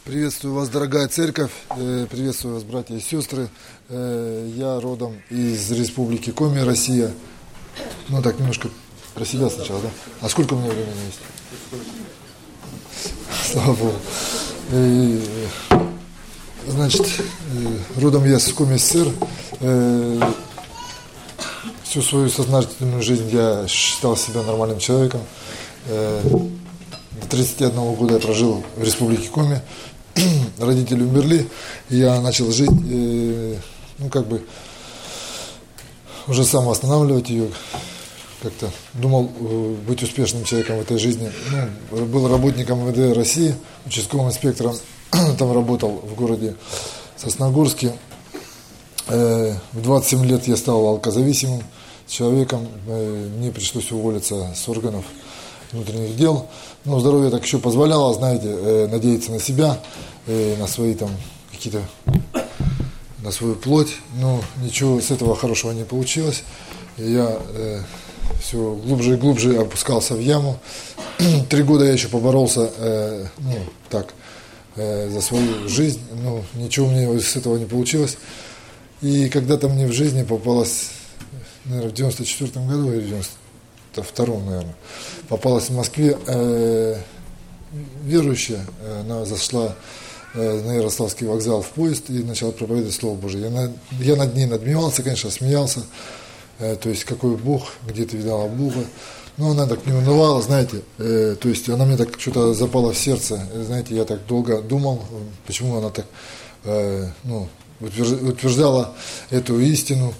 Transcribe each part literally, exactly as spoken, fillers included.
Приветствую вас, дорогая церковь, приветствую вас, братья и сестры. Я родом из Республики Коми, Россия. Ну так, немножко про себя сначала, да? А сколько у меня времени есть? Слава Богу. И, значит, родом я с Коми, СССР. Всю свою сознательную жизнь я считал себя нормальным человеком. До тридцати одного года я прожил в Республике Коми. Родители умерли, и я начал жить, э, ну как бы уже сам восстанавливать ее, как-то думал э, быть успешным человеком в этой жизни. Ну, был работником МВД России, участковым инспектором, там работал в городе Сосногорске. Э, в двадцать семь лет я стал алкозависимым человеком, э, мне пришлось уволиться с органов внутренних дел, но здоровье так еще позволяло, знаете, э, надеяться на себя, э, на свои там какие-то, на свою плоть, но ничего с этого хорошего не получилось. И я э, все глубже и глубже опускался в яму. Три года я еще поборолся, э, ну так, э, за свою жизнь, но ничего мне с этого не получилось. И когда-то мне в жизни попалось, наверное, в девяносто четвёртом году или в девяносто втором, наверное, попалась в Москве э, верующая, она зашла э, на Ярославский вокзал в поезд и начала проповедовать Слово Божие. Я, на, я над ней надмевался, конечно, смеялся, э, то есть какой Бог, где ты видала Бога. Но она так не унывала, знаете, э, то есть она мне так что-то запала в сердце, знаете, я так долго думал, почему она так э, ну, утверждала эту истину.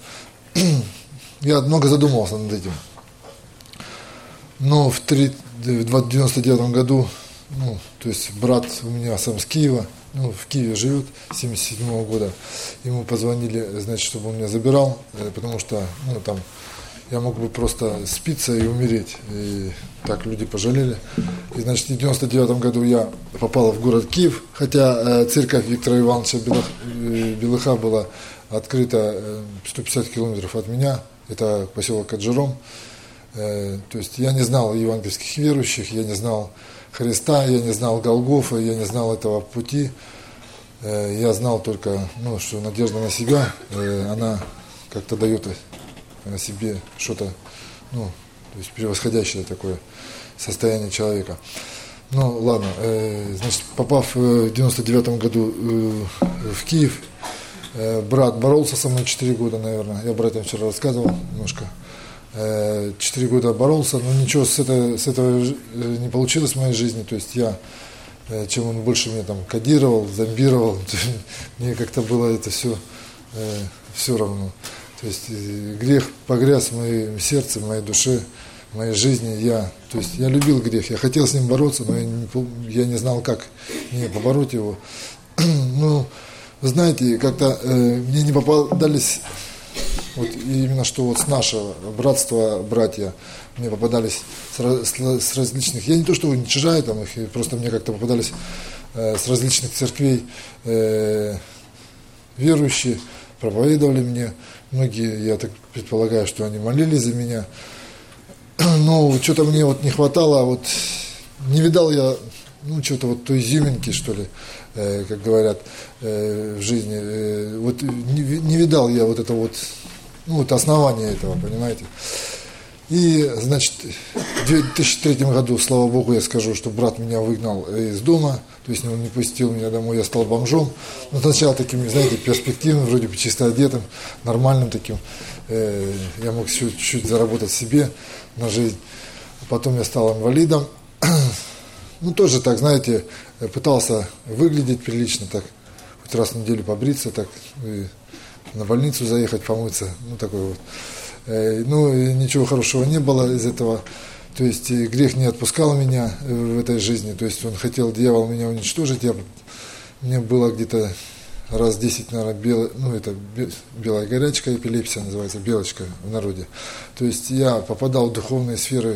Я много задумывался над этим. Но в девяносто девятом году, ну, то есть брат у меня сам с Киева, ну, в Киеве живет, с семьдесят седьмого года, ему позвонили, значит, чтобы он меня забирал, потому что, ну, там, я мог бы просто спиться и умереть, и так люди пожалели. И, значит, в девяносто девятом году я попал в город Киев, хотя церковь Виктора Ивановича Белыха была открыта сто пятьдесят километров от меня, это поселок Аджером. То есть я не знал евангельских верующих, я не знал Христа, я не знал Голгофа, я не знал этого пути. Я знал только, ну, что надежда на себя, она как-то дает о себе что-то, ну, то есть превосходящее такое состояние человека. Ну, ладно, значит, попав в девяносто девятом году в Киев, брат боролся со мной четыре года, наверное, я братьям вчера рассказывал немножко. Четыре года боролся, но ничего с этого, с этого не получилось в моей жизни. То есть я, чем он больше меня там кодировал, зомбировал, мне как-то было это все, все равно. То есть грех погряз в моем сердце, в моей душе, в моей жизни. Я, то есть я любил грех, я хотел с ним бороться, но я не, я не знал, как мне побороть его. Ну, знаете, как-то э, мне не попадались... Вот именно что вот с нашего братства братья мне попадались с, с, с различных, я не то что уничижаю там их, просто мне как-то попадались э, с различных церквей э, верующие, проповедовали мне, многие, я так предполагаю, что они молились за меня, но что-то мне вот не хватало, вот не видал я, ну что-то вот той изюминки, что ли, э, как говорят э, в жизни, э, вот не, не видал я вот это вот, ну, вот основание этого, понимаете. И, значит, в две тысячи третьем году, слава Богу, я скажу, что брат меня выгнал из дома, то есть он не пустил меня домой, я стал бомжом. Но сначала таким, знаете, перспективным, вроде бы чисто одетым, нормальным таким. Э, я мог чуть-чуть заработать себе на жизнь. Потом я стал инвалидом. Ну, тоже так, знаете, пытался выглядеть прилично, так, хоть раз в неделю побриться, так, и на больницу заехать, помыться, ну, такой вот. Э, ну, и ничего хорошего не было из этого. То есть грех не отпускал меня в этой жизни, то есть он хотел, дьявол, меня уничтожить. Я, мне было где-то раз десять, наверное, бело, ну, это белая горячка, эпилепсия называется, белочка в народе. То есть я попадал в духовные сферы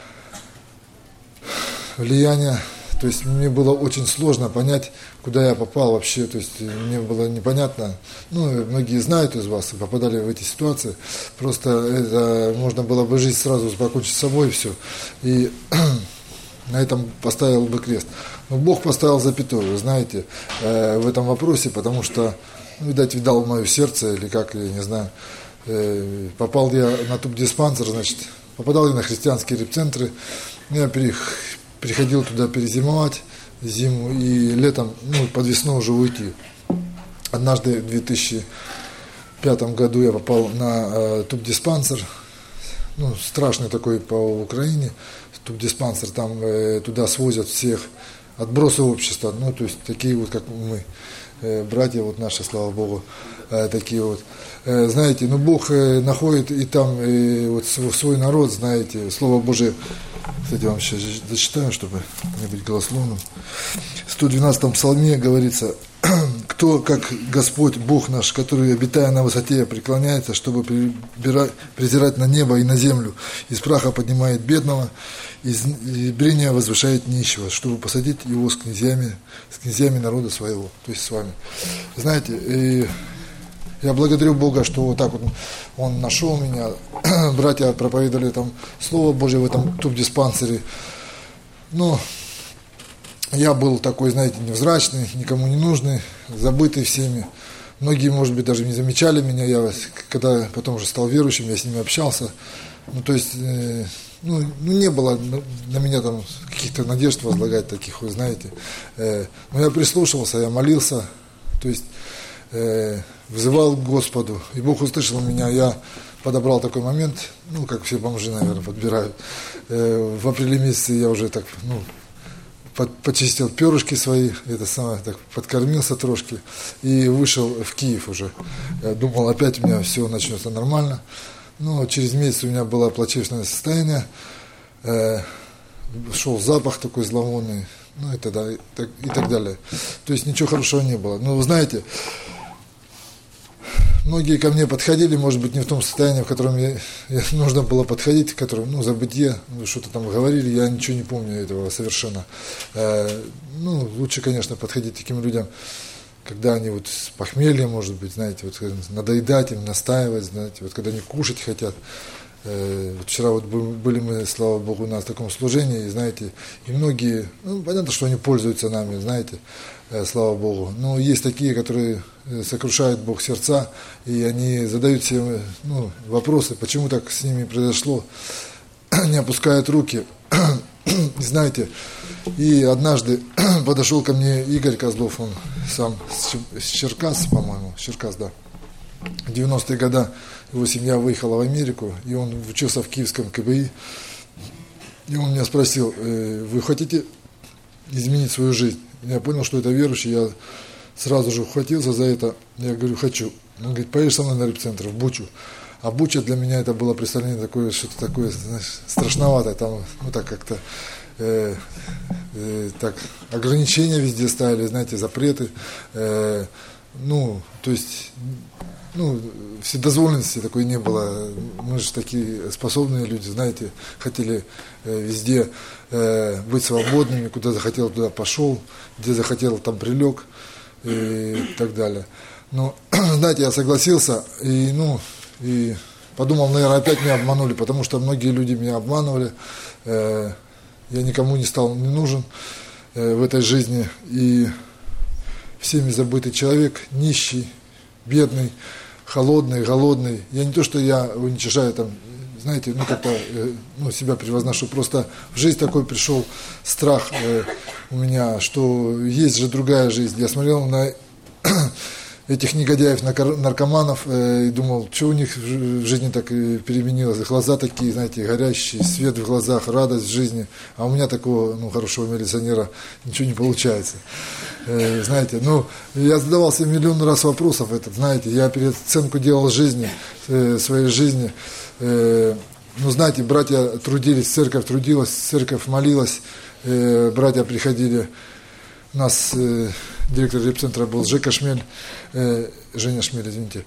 влияния. То есть мне было очень сложно понять, куда я попал вообще, то есть мне было непонятно, ну, многие знают из вас, попадали в эти ситуации, просто это, можно было бы жизнь сразу покончить с собой и все. И на этом поставил бы крест. Но Бог поставил запятую, вы знаете, э, в этом вопросе, потому что, ну, видать, видал мое сердце, или как, я не знаю, э, попал я на тубдиспансер, значит, попадал я на христианские репцентры, я приходил туда перезимовать зиму и летом, ну, под весну уже уйти. Однажды в две тысячи пятом году я попал на э, тубдиспансер, ну, страшный такой по Украине, тубдиспансер, там э, туда свозят всех отбросы общества, ну, то есть такие вот, как мы, э, братья вот наши, слава Богу, э, такие вот. Э, знаете, ну, Бог э, находит и там э, вот свой народ, знаете, Слово Божие, кстати, вам сейчас зачитаю, чтобы не быть голословным. В сто двенадцатом псалме говорится: «Кто, как Господь, Бог наш, который, обитая на высоте, преклоняется, чтобы презирать на небо и на землю, из праха поднимает бедного, из брения возвышает нищего, чтобы посадить его с князьями, с князьями народа своего», то есть с вами. Знаете, и я благодарю Бога, что вот так вот Он нашел меня. Братья проповедовали там Слово Божье в этом тубдиспансере. Но я был такой, знаете, невзрачный, никому не нужный, забытый всеми. Многие, может быть, даже не замечали меня. Я, когда потом уже стал верующим, я с ними общался. Ну, то есть, э, ну, ну, не было на меня там каких-то надежд возлагать таких, вы знаете. Э, но я прислушивался, я молился, то есть э, взывал к Господу. И Бог услышал меня. Я подобрал такой момент, ну, как все бомжи, наверное, подбирают. Э, в апреле месяце я уже так, ну, почистил перышки свои, это самое, так подкормился трошки и вышел в Киев уже. Я думал, опять у меня все начнется нормально. Но через месяц у меня было плачевное состояние, э, шел запах такой зловонный, ну и, тогда, и, так, и так далее. То есть ничего хорошего не было. Но вы знаете, многие ко мне подходили, может быть, не в том состоянии, в котором я, я, нужно было подходить, в котором, ну, забытье, ну, что-то там говорили, я ничего не помню этого совершенно. Э, ну, лучше, конечно, подходить таким людям, когда они вот с похмелья, может быть, знаете, вот надоедать им, настаивать, знаете, вот когда они кушать хотят. Э, вот вчера вот были мы, слава Богу, на таком служении, и, знаете, и многие, ну, понятно, что они пользуются нами, знаете, э, слава Богу, но есть такие, которые сокрушают Бог сердца, и они задают себе, ну, вопросы, почему так с ними произошло, не опускают руки. И знаете, и однажды подошел ко мне Игорь Козлов, он сам с Черкас, по-моему, с Черкас, да. В девяностые годы его семья выехала в Америку, и он учился в Киевском ка бэ и. И он меня спросил: вы хотите изменить свою жизнь? Я понял, что это верующий, я сразу же ухватился за это. Я говорю, хочу. Он говорит, поедешь со мной на репцентр, в Бучу. А Буча для меня это было представление такое, что-то такое, знаешь, страшноватое. Там, ну так как-то, э, э, так, ограничения везде ставили, знаете, запреты. Э, ну, то есть, ну, вседозволенности такой не было. Мы же такие способные люди, знаете, хотели э, везде э, быть свободными, куда захотел, туда пошел, где захотел, там прилег и так далее. Но, знаете, я согласился, и, ну, и подумал, наверное, опять меня обманули, потому что многие люди меня обманывали. Э, я никому не стал не нужен э, в этой жизни, и всеми забытый человек, нищий, бедный, холодный, голодный. Я не то, что я уничижаю там, знаете, ну как-то э, ну, себя превозношу, просто в жизнь такой пришел страх э, у меня, что есть же другая жизнь. Я смотрел на этих негодяев, наркоманов, э, и думал, что у них в жизни так переменилось. Глаза такие, знаете, горящие, свет в глазах, радость в жизни. А у меня такого, ну, хорошего милиционера ничего не получается. Э, знаете, ну, я задавал себе миллион раз вопросов этот, знаете, я переоценку делал жизни, э, своей жизни. Э, ну, знаете, братья трудились, церковь трудилась, церковь молилась, э, братья приходили. У нас э, директор репцентра был Жека Шмель, э, Женя Шмель, извините.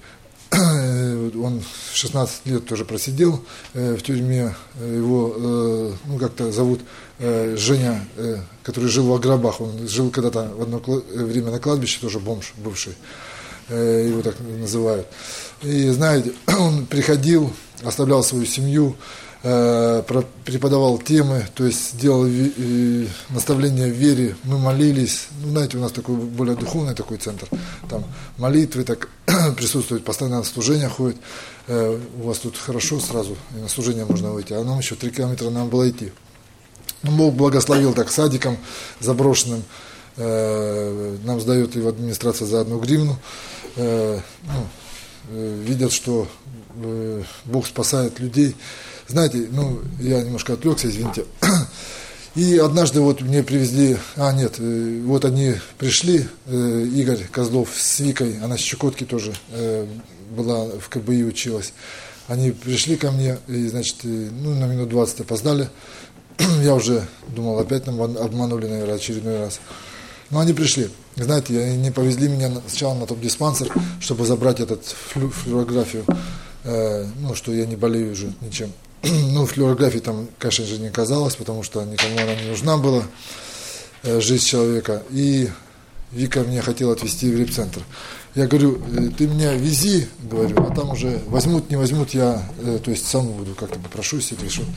Он шестнадцать лет тоже просидел э, в тюрьме. Его, э, ну, как-то зовут э, Женя, э, который жил в гробах. Он жил когда-то в одно время на кладбище, тоже бомж бывший. Э, его так называют. И знаете, он приходил, оставлял свою семью, э, преподавал темы, то есть делал э, наставления в вере, мы молились. Ну, знаете, у нас такой более духовный такой центр, там молитвы так присутствуют, постоянно на служение ходит. Э, у вас тут хорошо сразу, и на служение можно выйти, а нам еще три километра нам было идти. Ну, Бог благословил так садиком заброшенным, э, нам сдает его администрация за одну гривну. Э, ну, э, видят, что э, Бог спасает людей. Знаете, ну, я немножко отвлекся, извините. И однажды вот мне привезли, а нет, э, вот они пришли, э, Игорь Козлов с Викой, она с Чукотки тоже э, была, в КБИ училась. Они пришли ко мне, и, значит, э, ну, на минут двадцать опоздали. Я уже думал, опять нам обманули, наверное, очередной раз. Но они пришли. Знаете, они повезли меня сначала на топ-диспансер, чтобы забрать этот флю, флюорографию, э, ну, что я не болею уже ничем. Ну, флюорографии там, конечно же, не казалось, потому что никому она не нужна была, э, жизнь человека. И Вика меня хотела отвезти в репцентр. Я говорю, ты меня вези, говорю, а там уже возьмут, не возьмут, я, э, то есть сам буду, как-то попрошусь и решу.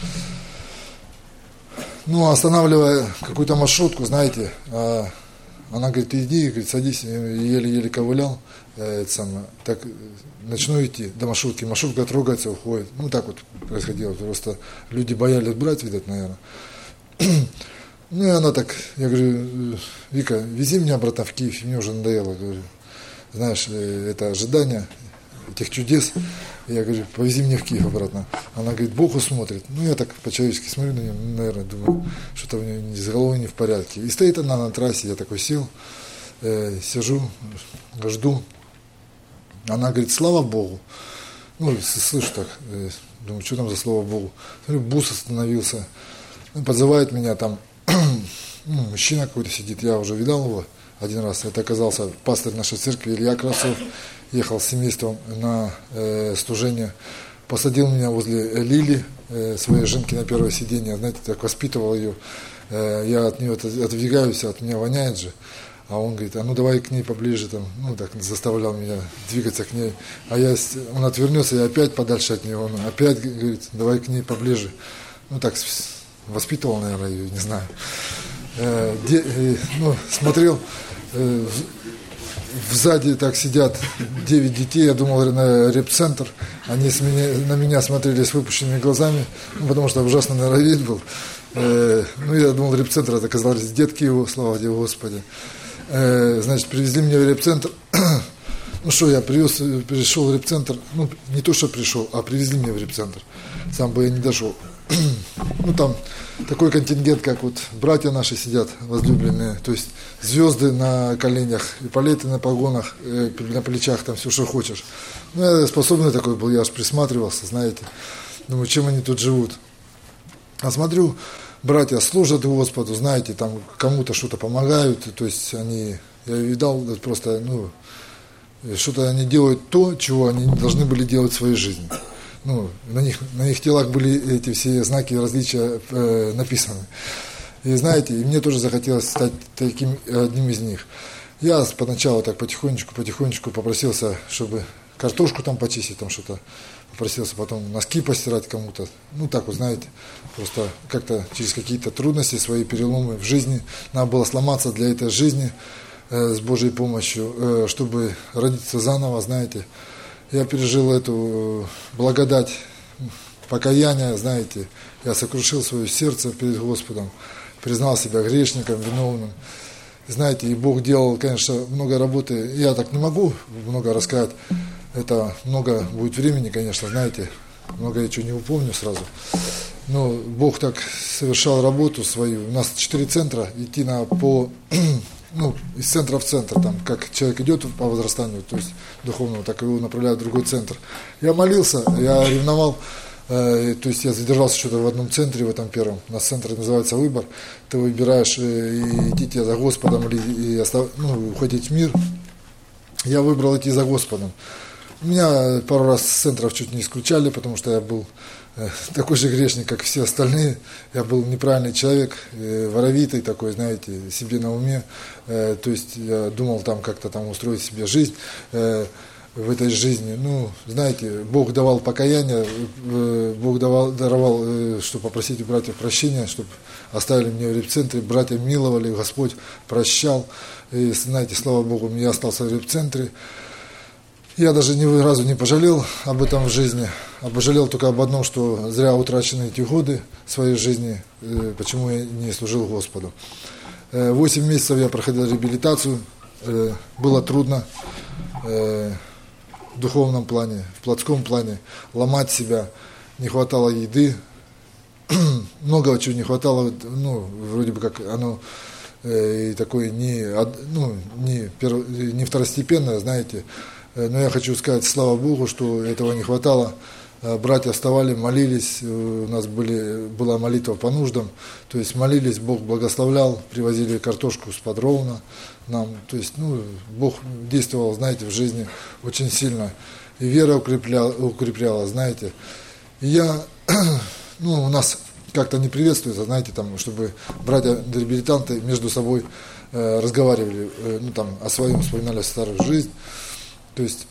Ну, останавливая какую-то маршрутку, знаете, она говорит, ты иди, говорит, садись, еле-еле ковылял, это самое, так начну идти до маршрутки, маршрутка трогается, уходит. Ну, так вот происходило, просто люди боялись брать, видать, наверное. Ну, и она так, я говорю, Вика, вези меня обратно в Киев, мне уже надоело, говорю, знаешь, это ожидание этих чудес. Я говорю, повези меня в Киев обратно. Она говорит, Бог усмотрит. Ну, я так по-человечески смотрю на нее, наверное, думаю, что-то у нее с головой не в порядке. И стоит она на трассе, я такой сел, э, сижу, жду. Она говорит, слава Богу. Ну, слышу так, э, думаю, что там за слава Богу. Смотрю, бус остановился, он подзывает меня там, ну, мужчина какой-то сидит, я уже видал его один раз. Это оказался пастырь нашей церкви Илья Красов. Ехал с семейством на э, служение, посадил меня возле Лили, э, своей женки, на первое сиденье, знаете, так воспитывал ее. Э, я от нее отодвигаюсь, от меня воняет же. А он говорит, а ну давай к ней поближе, там, ну так заставлял меня двигаться к ней. А я, он отвернется, я опять подальше от нее, он опять говорит, давай к ней поближе. Ну так воспитывал, наверное, ее, не знаю. Э, де, э, ну, смотрел, э, сзади так сидят девять детей, я думал, на репцентр. Они с меня, на меня смотрели с выпущенными глазами, ну, потому что ужасно, наверное, вид был. Э, ну, я думал, репцентр, это оказались детки его, слава тебе, Господи. Э, значит, привезли меня в репцентр. Ну что, я привез, пришел в репцентр, ну, не то, что пришел, а привезли меня в репцентр. Сам бы я не дошел. Ну, там такой контингент, как вот братья наши сидят, возлюбленные, то есть звезды на коленях, эполеты на погонах, э, на плечах, там все, что хочешь. Ну, я способный такой был, я аж присматривался, знаете, думаю, чем они тут живут. А смотрю, братья служат Господу, знаете, там кому-то что-то помогают, то есть они, я видал, просто, ну, что-то они делают то, чего они не должны были делать в своей жизни. Ну, на них, на их телах были эти все знаки различия э, написаны. И знаете, и мне тоже захотелось стать таким одним из них. Я поначалу так потихонечку, потихонечку попросился, чтобы картошку там почистить, там что-то. Попросился потом носки постирать кому-то. Ну, так вот, знаете, просто как-то через какие-то трудности, свои переломы в жизни. Надо было сломаться для этой жизни э, с Божьей помощью, э, чтобы родиться заново, знаете. Я пережил эту благодать покаяния, знаете, я сокрушил свое сердце перед Господом, признал себя грешником, виновным. Знаете, и Бог делал, конечно, много работы. Я так не могу много рассказать, это много будет времени, конечно, знаете, много я чего не упомню сразу. Но Бог так совершал работу свою. У нас четыре центра, идти на по... ну, из центра в центр, там, как человек идет по возрастанию, то есть духовному, так его направляют в другой центр. Я молился, я ревновал, э, то есть я задержался что-то в одном центре, в этом первом. У нас центр называется «Выбор». Ты выбираешь, э, и идти за Господом или и остав, ну, уходить в мир. Я выбрал идти за Господом. Меня пару раз с центров чуть не исключали, потому что я был такой же грешник, как все остальные. Я был неправильный человек, воровитый такой, знаете, себе на уме. То есть я думал там как-то там устроить себе жизнь. в этой жизни. Ну, знаете, Бог давал покаяние, Бог давал, даровал, чтобы попросить у братьев прощения, чтобы оставили меня в репцентре, братья миловали, Господь прощал. И, знаете, слава Богу, я остался в репцентре. Я даже ни разу не пожалел об этом в жизни, а пожалел только об одном, что зря утрачены эти годы своей жизни, почему я не служил Господу. Восемь месяцев я проходил реабилитацию, было трудно в духовном плане, в плотском плане, ломать себя, не хватало еды, много чего не хватало, ну, вроде бы как оно и такое не, ну, не, перв, не второстепенное, знаете. Но я хочу сказать, слава Богу, что этого не хватало. Братья вставали, молились, у нас были, была молитва по нуждам, то есть молились, Бог благословлял, привозили картошку с-под Ровно нам, то есть, ну, Бог действовал, знаете, в жизни очень сильно, и вера укрепляла, укрепляла, знаете. И я, ну, у нас как-то не приветствуется, знаете, там, чтобы братья-реабилитанты между собой э, разговаривали, э, ну, там, о своем, вспоминали старую жизнь. То есть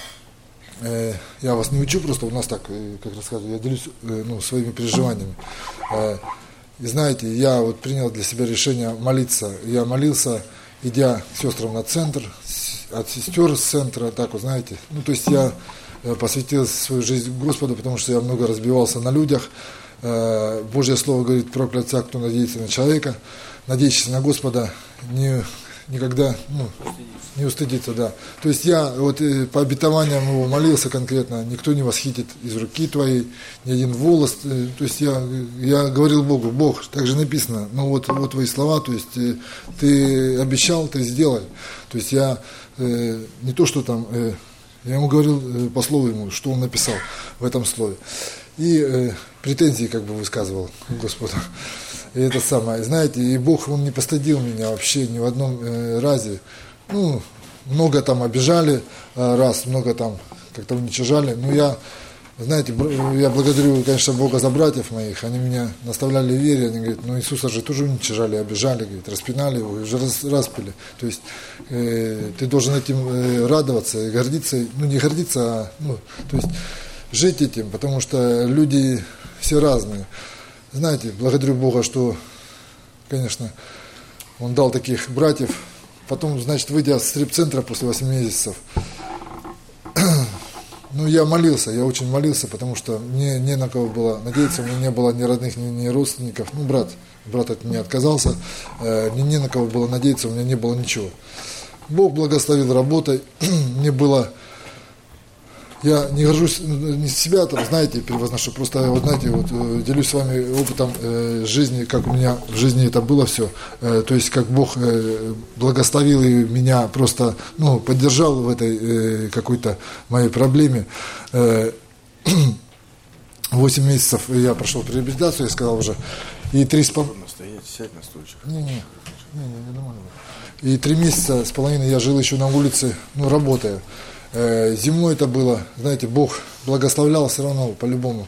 э, я вас не учу, просто у нас так, э, как рассказываю, я делюсь э, ну, своими переживаниями. Э, и знаете, я вот принял для себя решение молиться. Я молился, идя к сестрам на центр, от сестер с центра, так вот, знаете. Ну, то есть я э, посвятил свою жизнь Господу, потому что я много разбивался на людях. Э, Божье Слово говорит, проклят всяк, кто надеется на человека. Надеющийся на Господа не... никогда, ну, не устыдиться, да. То есть я вот по обетованиям его молился конкретно, никто не восхитит из руки твоей, ни один волос. То есть я, я говорил Богу, Бог, так же написано, ну вот, вот твои слова, то есть ты обещал, ты сделай. То есть я э, не то, что там, э, я ему говорил э, по слову ему, что он написал в этом слове. И э, претензии как бы высказывал Господу. И это самое, знаете, и Бог, Он не постыдил меня вообще ни в одном э, разе. Ну, много там обижали э, раз, много там как-то уничижали. Но я, знаете, я благодарю, конечно, Бога за братьев моих. Они меня наставляли в вере. Они говорят, ну Иисуса же тоже уничижали, обижали, говорит, распинали его, уже рас, распили. То есть э, ты должен этим э, радоваться и гордиться. Ну, не гордиться, а ну, то есть жить этим, потому что люди все разные. Знаете, благодарю Бога, что, конечно, Он дал таких братьев. Потом, значит, выйдя с репцентра после восьми месяцев, ну, я молился, я очень молился, потому что мне не на кого было надеяться, у меня не было ни родных, ни, ни родственников. Ну, брат, брат от меня отказался, э, мне не на кого было надеяться, у меня не было ничего. Бог благословил работой, мне было... Я не горжусь не себя, там, знаете, превозношу, просто, вот, знаете, вот, делюсь с вами опытом э, жизни, как у меня в жизни это было все, э, то есть, как Бог э, благословил и меня просто, ну, поддержал в этой э, какой-то моей проблеме. Э, Восемь месяцев я прошел реабилитацию, я сказал уже, и три с половиной... Сядь на стульчик. Не, не, не, не, нормально. И три месяца с половиной я жил еще на улице, ну, работая. Зимой это было, знаете, Бог благословлял все равно, по-любому.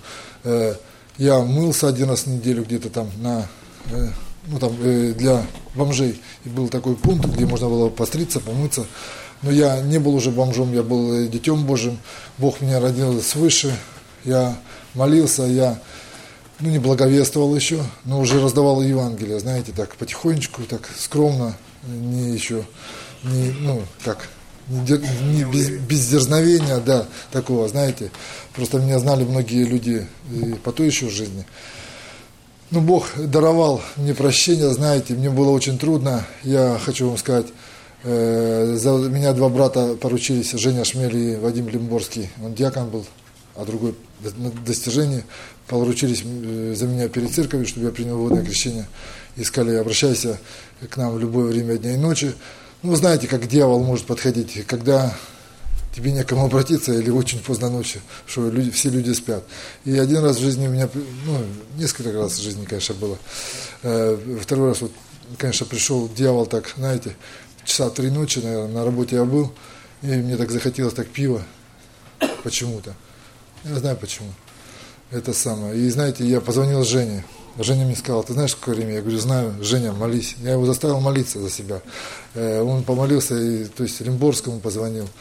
Я мылся один раз в неделю где-то там, на, ну, там для бомжей. И был такой пункт, где можно было постричься, помыться. Но я не был уже бомжом, я был детем Божьим. Бог меня родил свыше. Я молился, я ну, не благовествовал еще, но уже раздавал Евангелие, знаете, так потихонечку, так скромно, не еще, не, ну, как... Не без, без дерзновения, да, такого, знаете. Просто меня знали многие люди и по той еще жизни. Ну, Бог даровал мне прощение, знаете, мне было очень трудно. Я хочу вам сказать, э, за меня два брата поручились, Женя Шмель и Вадим Лимборский. Он диакон был, а другой на достижении. Поручились за меня перед церковью, чтобы я принял водное крещение. И сказали, обращайся к нам в любое время дня и ночи. Ну, вы знаете, как дьявол может подходить, когда тебе некому обратиться или очень поздно ночью, что люди, все люди спят. И один раз в жизни у меня, ну, несколько раз в жизни, конечно, было. Второй раз, вот, конечно, пришел дьявол так, знаете, часа три ночи, наверное, на работе я был, и мне так захотелось так пива почему-то. Я не знаю почему. Это самое. И, знаете, я позвонил Жене. Женя мне сказал, ты знаешь, сколько времени? Я говорю, знаю. Женя, молись. Я его заставил молиться за себя. Он помолился, и, то есть Римборскому позвонил.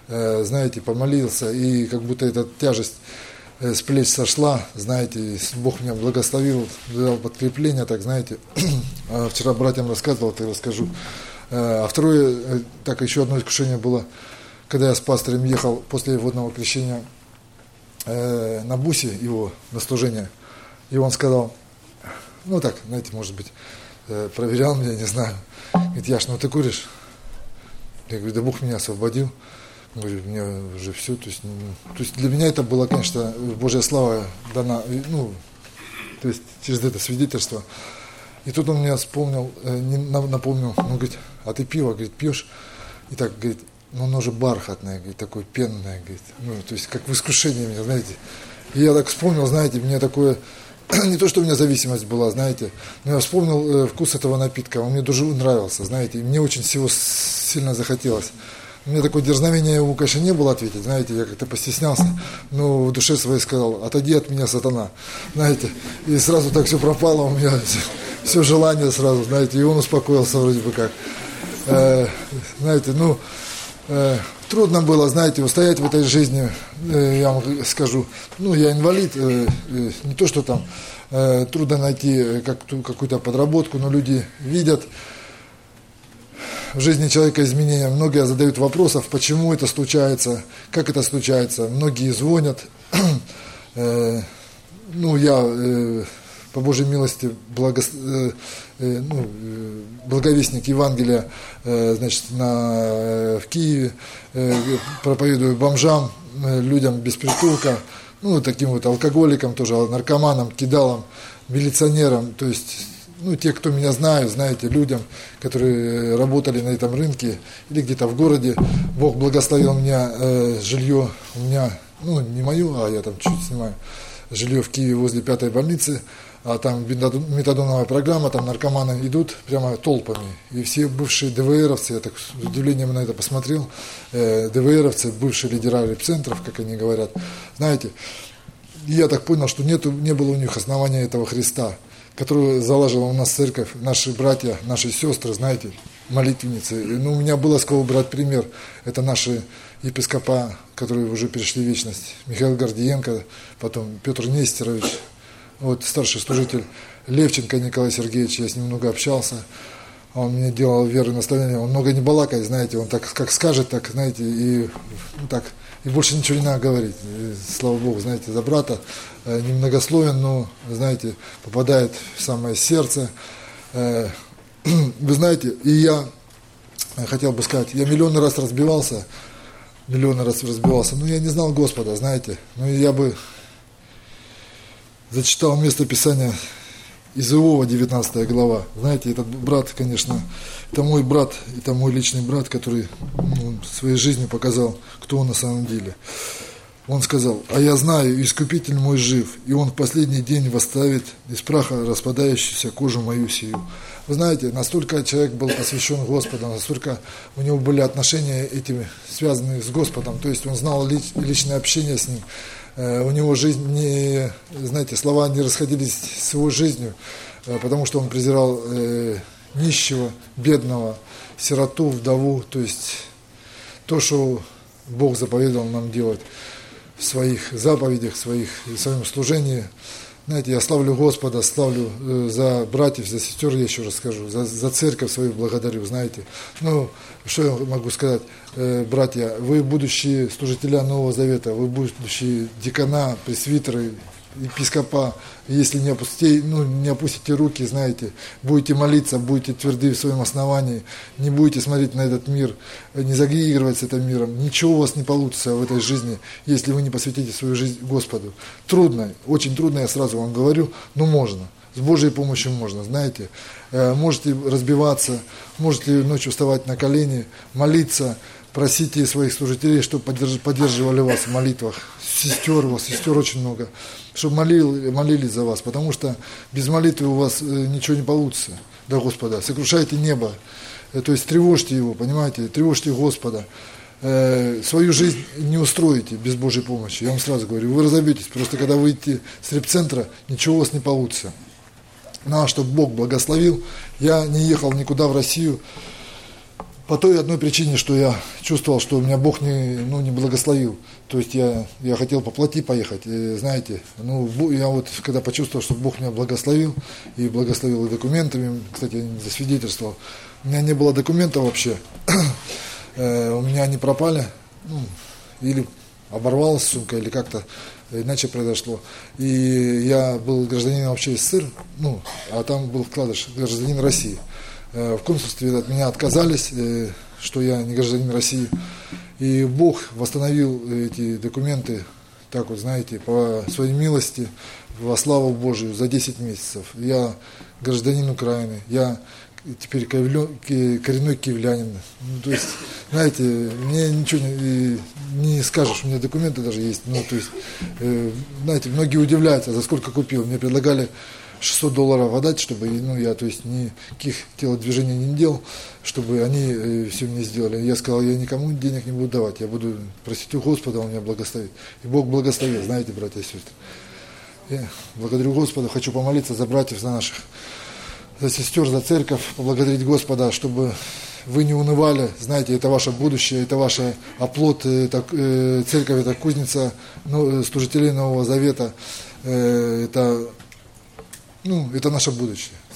знаете, помолился, и как будто эта тяжесть с плеч сошла, знаете, Бог меня благословил, дал подкрепление, так, знаете. Вчера братьям рассказывал, так расскажу. А второе, так, еще одно искушение было, когда я с пастором ехал после водного крещения на бусе его, на служение, и он сказал, ну так, знаете, может быть, проверял меня, не знаю, говорит, Яш, ну ты куришь? Я говорю, да Бог меня освободил. Говорю, мне уже все, то есть, ну, то есть для меня это была, конечно, Божья слава дана, ну, то есть через это свидетельство. И тут он мне вспомнил, не напомнил, он говорит, а ты пиво, говорит, пьешь? И так, говорит, ну оно же бархатное, говорит, такое пенное, говорит, ну, то есть как в искушении меня, знаете. И я так вспомнил, знаете, мне такое, не то, что у меня зависимость была, знаете, но я вспомнил вкус этого напитка, он мне дуже нравился, знаете, и мне очень всего сильно захотелось. У меня такое дерзновение его, конечно, не было ответить, знаете, я как-то постеснялся, но в душе своей сказал, отойди от меня, сатана, знаете, и сразу так все пропало у меня, все, все желание сразу, знаете, и он успокоился вроде бы как, э, знаете, ну, э, трудно было, знаете, устоять в этой жизни, э, я вам скажу, ну, я инвалид, э, э, не то, что там э, трудно найти как, какую-то подработку, но люди видят, в жизни человека изменения. Многие задают вопросов, почему это случается, как это случается. Многие звонят. э, ну, я э, по Божьей милости благо, э, э, ну, э, благовестник Евангелия э, значит, на, э, в Киеве, э, проповедую бомжам, э, людям без притулка, ну, таким вот алкоголикам, тоже наркоманам, кидалам, милиционерам, то есть ну, те, кто меня знают, знаете, людям, которые работали на этом рынке или где-то в городе, Бог благословил меня э, жилье, у меня, ну, не мое, а я там чуть снимаю, жилье в Киеве возле пятой больницы, а там метадоновая программа, там наркоманы идут прямо толпами, и все бывшие ДВРовцы, я так с удивлением на это посмотрел, э, ДВРовцы, бывшие лидера репцентров, как они говорят, знаете, я так понял, что нету, не было у них основания этого Христа, которую заложила у нас церковь, наши братья, наши сестры, знаете, молитвенницы. Ну, у меня было с кого брать пример. Это наши епископа, которые уже перешли в вечность. Михаил Гордиенко, потом Петр Нестерович, вот старший служитель Левченко Николай Сергеевич, я с ним много общался. Он мне делал веру и наставления. Он много не балакает, знаете, он так как скажет, так, знаете, и ну, так, и больше ничего не надо говорить. И, слава Богу, знаете, за брата э, немногословен, но, знаете, попадает в самое сердце. Э, вы знаете, и я хотел бы сказать, я миллионы раз разбивался, миллионы раз разбивался, но я не знал Господа, знаете, но я бы зачитал место Писания из Иова, девятнадцатая глава. Знаете, этот брат, конечно, это мой брат, это мой личный брат, который ну, своей жизнью показал, кто он на самом деле. Он сказал, а я знаю, Искупитель мой жив, и он в последний день восставит из праха распадающуюся кожу мою сию. Вы знаете, настолько человек был посвящен Господу, настолько у него были отношения эти, связанные с Господом, то есть он знал лич, личное общение с ним. У него жизнь не, знаете, слова не расходились с его жизнью, потому что он презирал э, нищего, бедного, сироту, вдову, то есть то, что Бог заповедовал нам делать в своих заповедях, в, своих, в своем служении. Знаете, я славлю Господа, славлю э, за братьев, за сестер, я еще раз скажу, за, за церковь свою благодарю, знаете. Ну, что я могу сказать, э, братья, вы будущие служители Нового Завета, вы будущие декана, пресвитеры, епископа, если не опустите, ну, не опустите руки, знаете, будете молиться, будете тверды в своем основании, не будете смотреть на этот мир, не заигрывать с этим миром, ничего у вас не получится в этой жизни, если вы не посвятите свою жизнь Господу. Трудно, очень трудно, я сразу вам говорю, но можно. С Божьей помощью можно, знаете. Можете разбиваться, можете ночью вставать на колени, молиться, просите своих служителей, чтобы поддерживали вас в молитвах. Сестер у вас, сестер очень много, чтобы молили, молились за вас, потому что без молитвы у вас ничего не получится до Господа. Сокрушайте небо, то есть тревожьте его, понимаете, тревожьте Господа. Свою жизнь не устроите без Божьей помощи, я вам сразу говорю, вы разобьетесь, просто когда выйдете с репцентра, ничего у вас не получится. Ну, а чтобы Бог благословил, я не ехал никуда в Россию, По той одной причине, что я чувствовал, что меня Бог не, ну, не благословил. То есть я, я хотел по плоти поехать, и, знаете. Ну, я вот когда почувствовал, что Бог меня благословил, и благословил и документами, кстати, я засвидетельствовал, у меня не было документов вообще, у меня они пропали, ну, или оборвалась сумка, или как-то иначе произошло. И я был гражданином вообще СССР, ну, а там был вкладыш гражданин России. В консульстве от меня отказались, что я не гражданин России. И Бог восстановил эти документы, так вот, знаете, по своей милости, во славу Божию за десять месяцев. Я гражданин Украины, я теперь коренной киевлянин. Ну, то есть, знаете, мне ничего не, не скажешь, у меня документы даже есть. Ну, то есть, знаете, многие удивляются, за сколько купил. Мне предлагали шестьсот долларов отдать, чтобы, ну, я, то есть, никаких телодвижений не делал, чтобы они э, все мне сделали. Я сказал, я никому денег не буду давать, я буду просить у Господа, Он меня благословит. И Бог благословил, знаете, братья и сестры. Я благодарю Господа, хочу помолиться за братьев, за наших, за сестер, за церковь, поблагодарить Господа, чтобы вы не унывали, знаете, это ваше будущее, это ваш оплот, это, э, церковь, это кузница, ну, служителей Нового Завета, э, это... Ну, это наше будущее.